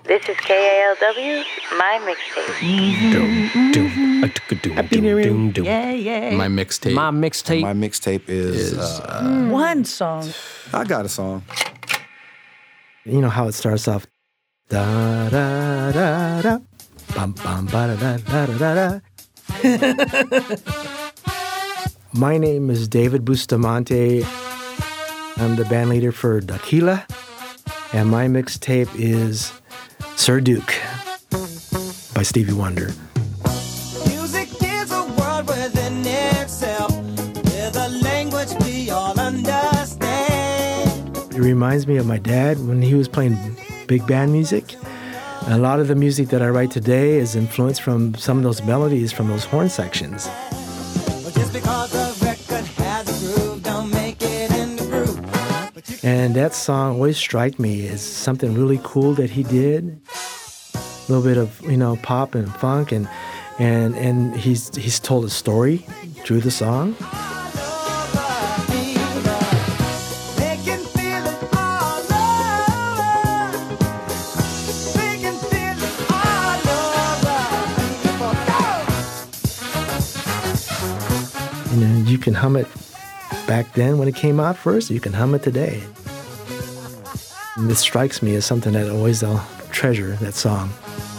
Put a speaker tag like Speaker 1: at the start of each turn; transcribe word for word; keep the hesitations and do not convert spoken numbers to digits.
Speaker 1: This is K A L W, my mixtape.
Speaker 2: Doom, doom, a doom,
Speaker 3: Happy New
Speaker 2: doom,
Speaker 3: Year.
Speaker 2: doom, doom.
Speaker 3: Yeah, yeah.
Speaker 2: My mixtape.
Speaker 3: My mixtape.
Speaker 4: My mixtape is,
Speaker 2: is
Speaker 4: uh,
Speaker 5: One song.
Speaker 4: I got a song.
Speaker 3: You know how it starts off. Da da da da. Bum bum ba da da da da da. My name is David Bustamante. I'm the band leader for Daquila, and my mixtape is Sir Duke by Stevie Wonder.
Speaker 6: Music is a world within itself, with a language we all understand.
Speaker 3: It reminds me of my dad when he was playing big band music. And a lot of the music that I write today is influenced from some of those melodies from those horn sections.
Speaker 6: Well, just because the record has a groove, don't make it in the groove.
Speaker 3: And that song always struck me as something really cool that he did. A little bit of, you know, pop and funk, and and and he's he's told a story through the song. You know, you can hum it back then when it came out first. You can hum it today. And this strikes me as something that always I'll treasure, that song.